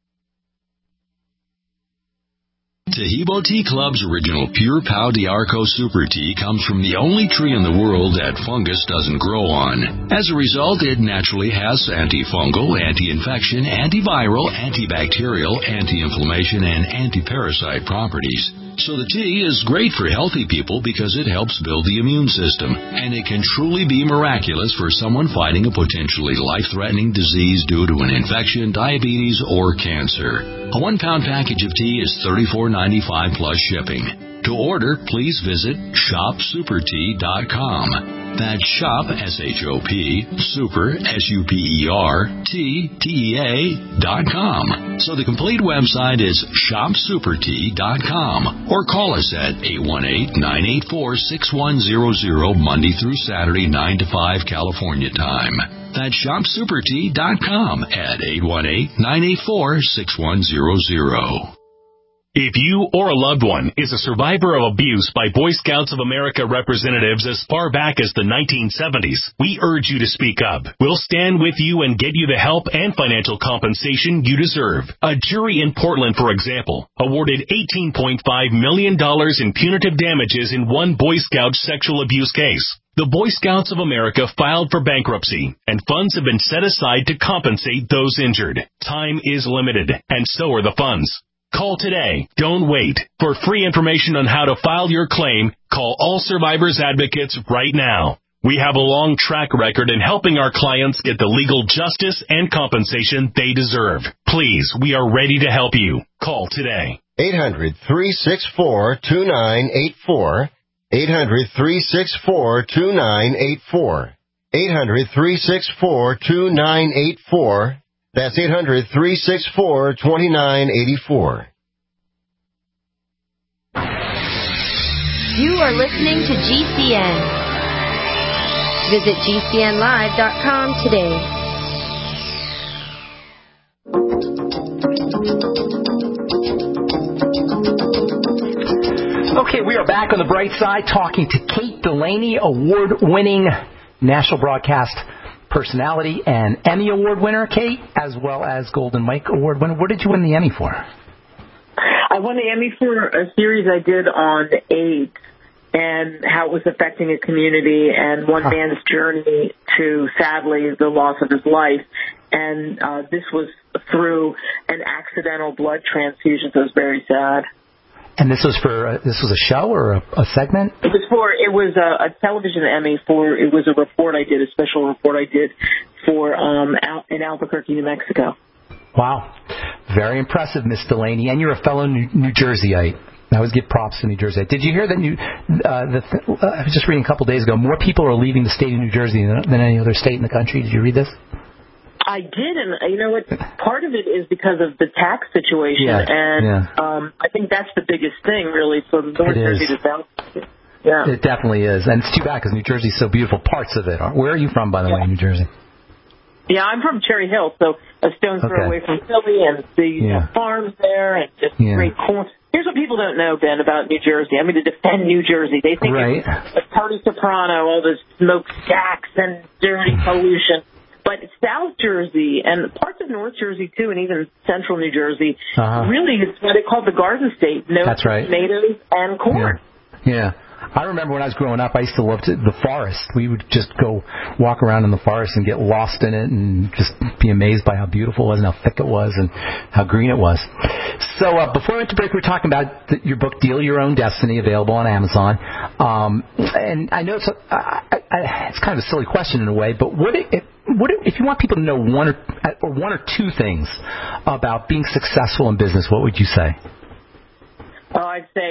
Taheebo Tea Club's original Pure Pau d'Arco Super Tea comes from the only tree in the world that fungus doesn't grow on. As a result, it naturally has antifungal, anti-infection, antiviral, antibacterial, anti-inflammation, and anti-parasite properties. So the tea is great for healthy people because it helps build the immune system, and it can truly be miraculous for someone fighting a potentially life-threatening disease due to an infection, diabetes, or cancer. A one-pound package of tea is thirty-four ninety-five plus shipping. To order, please visit shop super tea dot com. That's shop, S H O P, super, S U P E R, T, T E A, dot com. So the complete website is shop super tea dot com. Or call us at eight one eight, nine eight four, six one zero zero, Monday through Saturday, nine to five California time. That's shop super tea dot com at eight one eight, nine eight four, six one zero zero. If you or a loved one is a survivor of abuse by Boy Scouts of America representatives as far back as the nineteen seventies, we urge you to speak up. We'll stand with you and get you the help and financial compensation you deserve. A jury in Portland, for example, awarded eighteen point five million dollars in punitive damages in one Boy Scout sexual abuse case. The Boy Scouts of America filed for bankruptcy, and funds have been set aside to compensate those injured. Time is limited, and so are the funds. Call today. Don't wait. For free information on how to file your claim, call All Survivors Advocates right now. We have a long track record in helping our clients get the legal justice and compensation they deserve. Please, we are ready to help you. Call today. eight hundred, three six four, two nine eight four. eight hundred, three six four, two nine eight four. eight hundred, three six four, two nine eight four. That's eight hundred, three six four, two nine eight four. You are listening to G C N. Visit G C N live dot com today. Okay, we are back on the bright side talking to Kate Delaney, award-winning national broadcast personality and Emmy Award winner, Kate, as well as Golden Mike Award winner. What did you win the Emmy for? I won the Emmy for a series I did on AIDS and how it was affecting a community and one man's journey to, sadly, the loss of his life. And uh, this was through an accidental blood transfusion, so it was very sad. And this was for uh, this was a show or a, a segment? It was for it was a, a television Emmy for it was a report I did, a special report I did for um Al, in Albuquerque, New Mexico. Wow, very impressive, Miss Delaney, and you're a fellow New, New Jerseyite. I always give props to New Jersey. Did you hear that? New, uh, the th- uh, I was just reading a couple days ago. More people are leaving the state of New Jersey than, than any other state in the country. Did you read this? I did, and you know what? Part of it is because of the tax situation, yeah, and yeah. Um, I think that's the biggest thing, really, from North Jersey to South. Yeah, it definitely is, and it's too bad because New Jersey's so beautiful. Parts of it are. Where are you from, by the yeah. way, New Jersey? Yeah, I'm from Cherry Hill, so a stone's throw okay. away from Philly, and the yeah. farms there, and just yeah. great corn. Here's what people don't know, Ben, about New Jersey. I'm going to defend New Jersey. They think right. it's Tony Soprano, all those smokestacks and dirty pollution. But South Jersey and parts of North Jersey, too, and even central New Jersey, uh-huh. really is what they call the Garden State. No That's right. tomatoes and corn. Yeah. yeah. I remember when I was growing up, I used to love to, the forest. We would just go walk around in the forest and get lost in it and just be amazed by how beautiful it was and how thick it was and how green it was. So uh, before we went to break, we were talking about the, your book, Deal Your Own Destiny, available on Amazon. Um, and I know it's, a, I, I, it's kind of a silly question in a way, but what it, what it, if you want people to know one or, or one or two things about being successful in business, what would you say? Oh, I'd say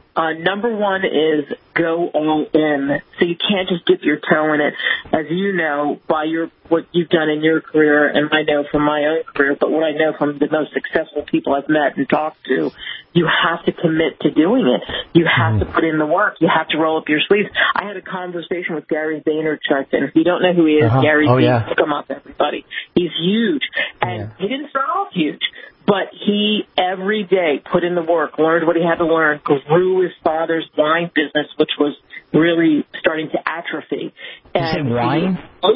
Uh, number one is go all in. So you can't just dip your toe in it. As you know, by your what you've done in your career, and I know from my own career, but what I know from the most successful people I've met and talked to, you have to commit to doing it. You have mm. to put in the work. You have to roll up your sleeves. I had a conversation with Gary Vaynerchuk, and if you don't know who he is, uh-huh. Gary, oh, V, yeah. look him up, everybody. He's huge, and yeah. he didn't start off huge. But he, every day, put in the work, learned what he had to learn, grew his father's wine business, which was really starting to atrophy. Did you say wine?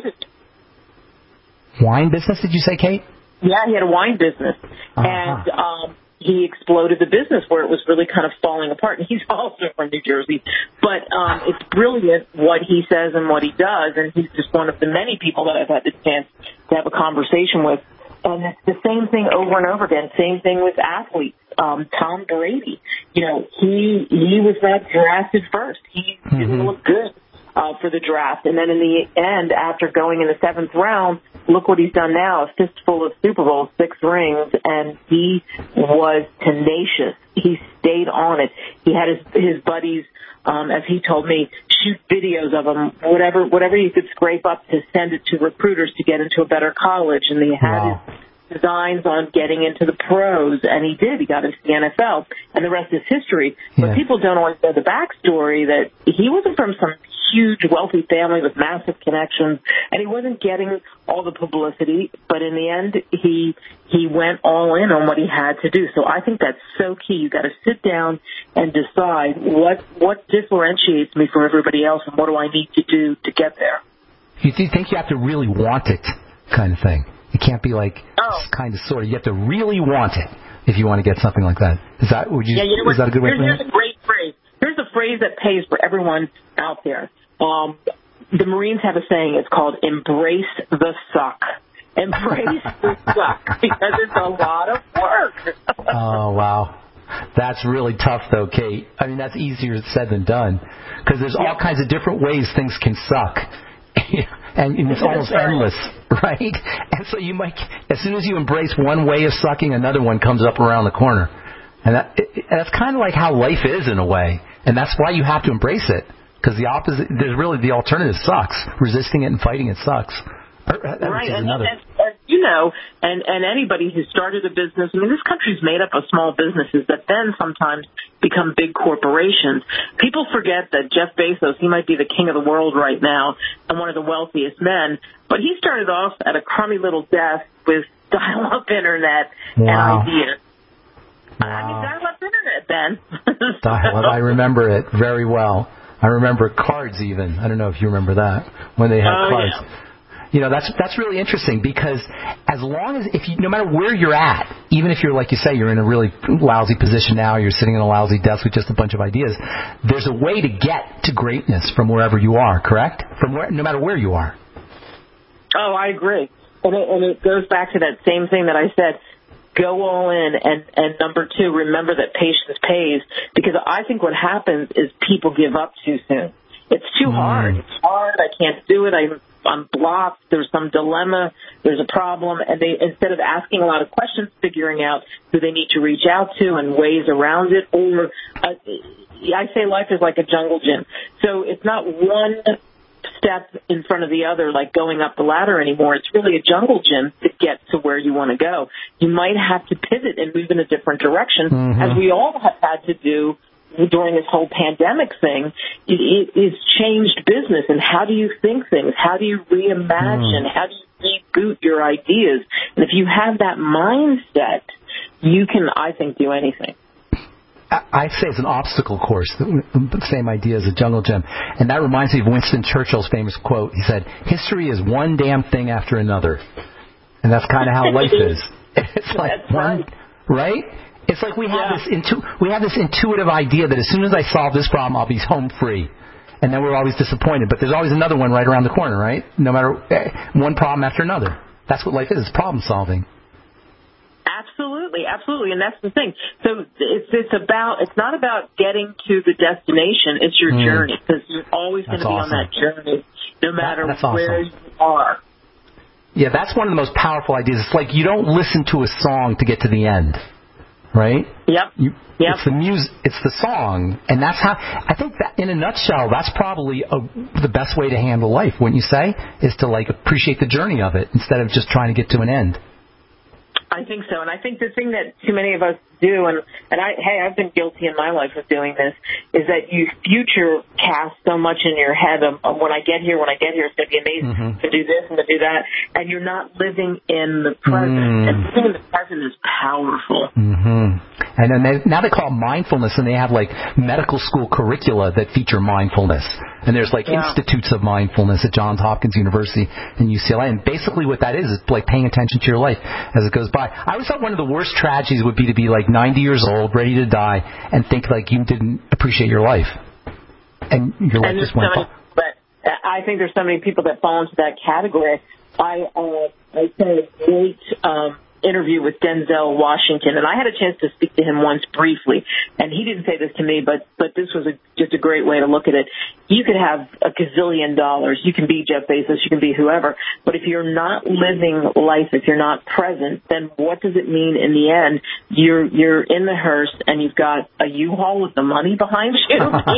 He, wine business, did you say, Kate? Yeah, he had a wine business. Uh-huh. And um, he exploded the business where it was really kind of falling apart. And he's also from New Jersey. But um, it's brilliant what he says and what he does. And he's just one of the many people that I've had the chance to have a conversation with. And it's the same thing over and over again. Same thing with athletes. Um, Tom Brady, you know, he he was not drafted first. He mm-hmm. didn't look good uh, for the draft. And then in the end, after going in the seventh round, look what he's done now, a fistful of Super Bowls, six rings, and he was tenacious. He stayed on it. He had his, his buddies, um, as he told me, shoot videos of him, whatever whatever you could scrape up to send it to recruiters to get into a better college. And he had wow. his designs on getting into the pros, and he did. He got into the N F L, and the rest is history. Yeah. But people don't always know the backstory, that he wasn't from some huge, wealthy family with massive connections, and he wasn't getting all the publicity, but in the end, he he went all in on what he had to do. So I think that's so key. You got to sit down and decide what what differentiates me from everybody else, and what do I need to do to get there. You think you have to really want it, kind of thing. It can't be like oh. kind of sort of. You have to really want it if you want to get something like that. Is that would you? Yeah, you know is that a good way to put it? Here's a great phrase. Here's a phrase that pays for everyone out there. Um, the Marines have a saying. It's called "Embrace the suck." Embrace the suck, because it's a lot of work. Oh wow. That's really tough, though, Kate. I mean, that's easier said than done, because there's all kinds of different ways things can suck. And it's almost endless, right? And so you might, as soon as you embrace one way of sucking, another one comes up around the corner. And that, it, that's kind of like how life is in a way. And that's why you have to embrace it. Because the opposite, there's really, the alternative sucks. Resisting it and fighting it sucks. Right, and, and, and you know, and, and anybody who started a business, I mean, this country's made up of small businesses that then sometimes become big corporations. People forget that Jeff Bezos, he might be the king of the world right now and one of the wealthiest men, but he started off at a crummy little desk with dial-up internet wow. and ideas. Wow. I mean, dial-up internet then. Dial-up, I remember it very well. I remember cards even. I don't know if you remember that, when they had oh, cards. Yeah. You know, that's that's really interesting, because as long as, if you, no matter where you're at, even if you're, like you say, you're in a really lousy position now, you're sitting in a lousy desk with just a bunch of ideas, there's a way to get to greatness from wherever you are, correct? From where, no matter where you are. Oh, I agree. And it, and it goes back to that same thing that I said. Go all in, and, and number two, remember that patience pays, because I think what happens is people give up too soon. It's too mm. hard. It's hard. I can't do it. I'm, I'm blocked. There's some dilemma. There's a problem. And they, instead of asking a lot of questions, figuring out who they need to reach out to and ways around it, or uh, I say life is like a jungle gym. So it's not one step in front of the other, like going up the ladder anymore. It's really a jungle gym to get to where you want to go. You might have to pivot and move in a different direction, mm-hmm. as we all have had to do during this whole pandemic thing. It, it, it's changed business. And how do you think things? How do you reimagine? Mm. How do you reboot your ideas? And if you have that mindset, you can, I think, do anything. I say it's an obstacle course, the same idea as a jungle gym. And that reminds me of Winston Churchill's famous quote. He said, "History is one damn thing after another." And that's kind of how life is. It's like that's one, right? right? It's like we have yeah. this intu- we have this intuitive idea that as soon as I solve this problem, I'll be home free. And then we're always disappointed. But there's always another one right around the corner, right? No matter, one problem after another. That's what life is, problem solving. Absolutely, absolutely, and that's the thing. So it's it's about it's not about getting to the destination. It's your mm. journey, because you're always going to be awesome. on that journey, no matter that, awesome. where you are. Yeah, that's one of the most powerful ideas. It's like you don't listen to a song to get to the end, right? Yep. You, yep. It's the music, it's the song, and that's how. I think that, in a nutshell, that's probably a, the best way to handle life, wouldn't you say? Is to like appreciate the journey of it instead of just trying to get to an end. I think so, and I think the thing that too many of us do, and, and I, hey, I've been guilty in my life of doing this, is that you future cast so much in your head of, of when I get here, when I get here, it's going to be amazing mm-hmm. to do this and to do that, and you're not living in the present. Mm. And living in the present is powerful. Mm-hmm. And then they, now they call it mindfulness, and they have like medical school curricula that feature mindfulness. And there's like yeah. institutes of mindfulness at Johns Hopkins University and U C L A. And basically what that is is like paying attention to your life as it goes by. I always thought one of the worst tragedies would be to be like ninety years old, ready to die, and think like you didn't appreciate your life. And your life and just went by. But I think there's so many people that fall into that category. I, uh, I saw a great um, interview with Denzel Washington, and I had a chance to speak to him once briefly, and he didn't say this to me, but but this was a, just a great way to look at it. You could have a gazillion dollars, you can be Jeff Bezos, you can be whoever, but if you're not living life, if you're not present, then what does it mean in the end? You're you're in the hearse, and you've got a U-Haul with the money behind you.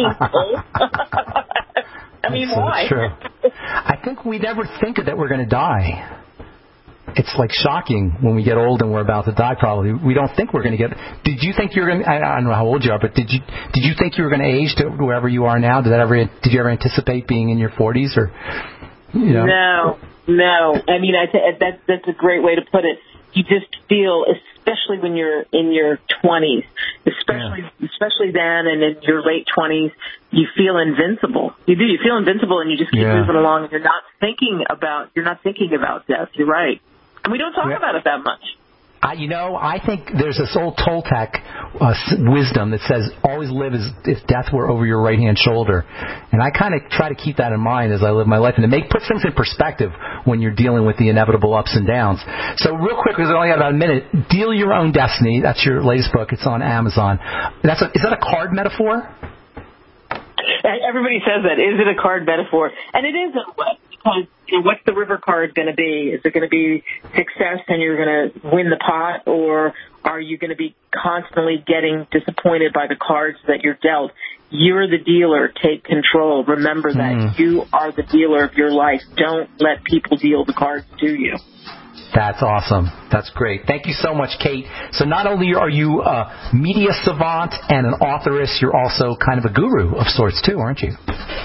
I mean, That's why? So true. I think we never think that we're going to die. It's like shocking when we get old and we're about to die. Probably we don't think we're going to get. Did you think you were going? I, I don't know how old you are, but did you did you think you were going to age to wherever you are now? Did that ever? Did you ever anticipate being in your forties or? You know? No, no. I mean, I th- that that's a great way to put it. You just feel, especially when you're in your twenties, especially yeah. especially then and in your late twenties, you feel invincible. You do. You feel invincible, and you just keep yeah. moving along, and you're not thinking about you're not thinking about death. You're right. And we don't talk yeah. about it that much. I, you know, I think there's this old Toltec uh, wisdom that says always live as if death were over your right-hand shoulder. And I kind of try to keep that in mind as I live my life. And it make, puts things in perspective when you're dealing with the inevitable ups and downs. So real quick, because I only got about a minute, Deal Your Own Destiny. That's your latest book. It's on Amazon. That's a, is that a card metaphor? Everybody says that. Is it a card metaphor? And it is in a way. Because, you know, what's the river card going to be? Is it going to be success and you're going to win the pot, or are you going to be constantly getting disappointed by the cards that you're dealt? You're the dealer. Take control. Remember that. Mm. You are the dealer of your life. Don't let people deal the cards to you. That's awesome. That's great. Thank you so much, Kate. So not only are you a media savant and an authoress, you're also kind of a guru of sorts, too, aren't you?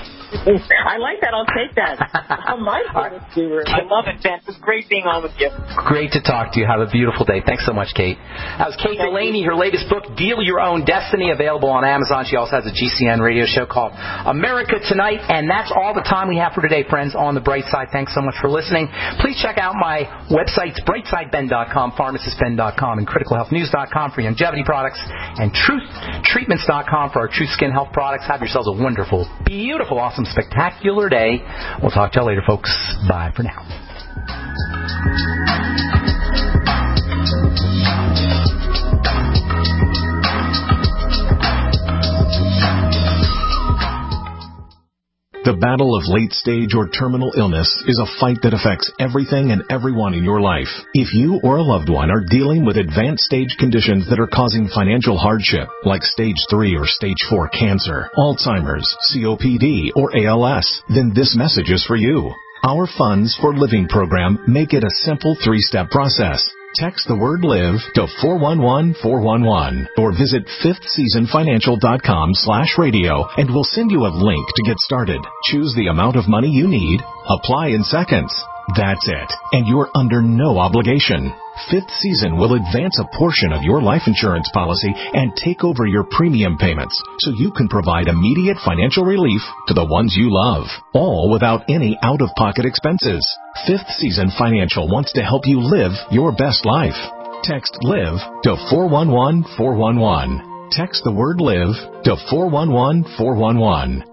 I like that. I'll take that. I'm my favorite guru. I love it, Ben. It's great being on with you. Great to talk to you. Have a beautiful day. Thanks so much, Kate. That was Kate Thank Delaney. You. Her latest book, Deal Your Own Destiny, available on Amazon. She also has a G C N radio show called America Tonight. And that's all the time we have for today, friends, on The Bright Side. Thanks so much for listening. Please check out my websites, brightside ben dot com, pharmacist ben dot com, and critical health news dot com for longevity products, and truth treatments dot com for our Truth Skin Health products. Have yourselves a wonderful, beautiful, awesome, spectacular day. We'll talk to you later, folks. Bye for now. The battle of late-stage or terminal illness is a fight that affects everything and everyone in your life. If you or a loved one are dealing with advanced stage conditions that are causing financial hardship, like stage three or stage four cancer, Alzheimer's, C O P D, or A L S, then this message is for you. Our Funds for Living program make it a simple three-step process. Text the word LIVE to four one one four one one or visit fifth season financial dot com slash radio and we'll send you a link to get started. Choose the amount of money you need. Apply in seconds. That's it. And you're under no obligation. Fifth Season will advance a portion of your life insurance policy and take over your premium payments so you can provide immediate financial relief to the ones you love, all without any out-of-pocket expenses. Fifth Season Financial wants to help you live your best life. Text LIVE to four one one four one one. Text the word LIVE to four one one four one one.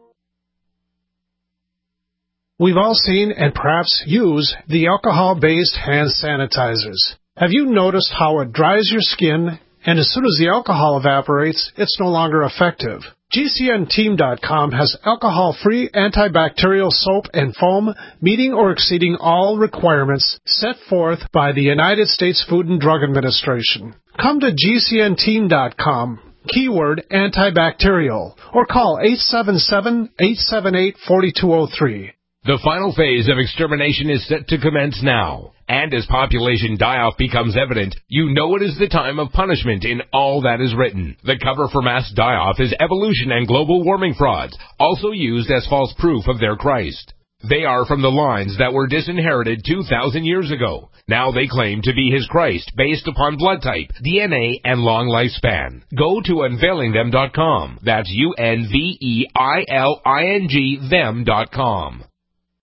We've all seen and perhaps use the alcohol-based hand sanitizers. Have you noticed how it dries your skin, and as soon as the alcohol evaporates, it's no longer effective? G C N team dot com has alcohol-free antibacterial soap and foam meeting or exceeding all requirements set forth by the United States Food and Drug Administration. Come to G C N team dot com, keyword antibacterial, or call eight seven seven, eight seven eight, four two zero three. The final phase of extermination is set to commence now. And as population die-off becomes evident, you know it is the time of punishment in all that is written. The cover for mass die-off is evolution and global warming frauds, also used as false proof of their Christ. They are from the lines that were disinherited two thousand years ago. Now they claim to be his Christ based upon blood type, D N A, and long lifespan. Go to unveiling them dot com. That's U N V E I L I N G them dot com.